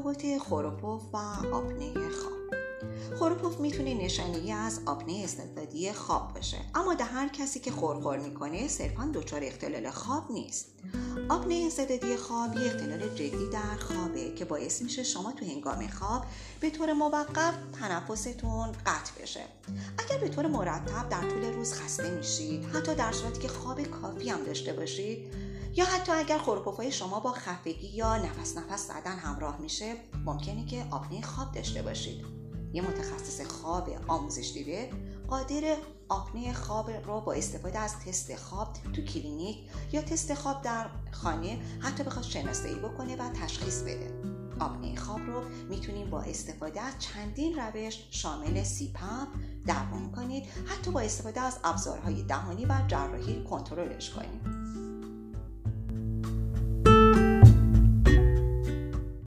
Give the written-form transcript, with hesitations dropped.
تفاوت خوروپوف و آپنه خواب. خوروپوف میتونه نشانه‌ای از آپنه استعدادی خواب باشه، اما در هر کسی که خورخور میکنه صرفاً دچار اختلال خواب نیست. آپنه استعدادی خواب یه اختلال جدی در خوابه که باعث میشه شما تو هنگام خواب به طور موقت تنفستون قطع بشه. اگر به طور مرتب در طول روز خسته میشید، حتی در صورتی که خواب کافی هم داشته باشید، یا حتی اگر خوروپوف‌های شما با خفتگی یا نفس زدن همراه میشه، ممکنه که آپنه خواب داشته باشید. یه متخصص خواب آموزش دیده قادر آپنه خواب رو با استفاده از تست خواب تو کلینیک یا تست خواب در خانه حتی بخواد شناسایی بکنه و تشخیص بده. آپنه خواب رو میتونیم با استفاده از چندین روش شامل CPAP درمان کنید، حتی با استفاده از ابزارهای دهانی و جراحی کنترلش کنید.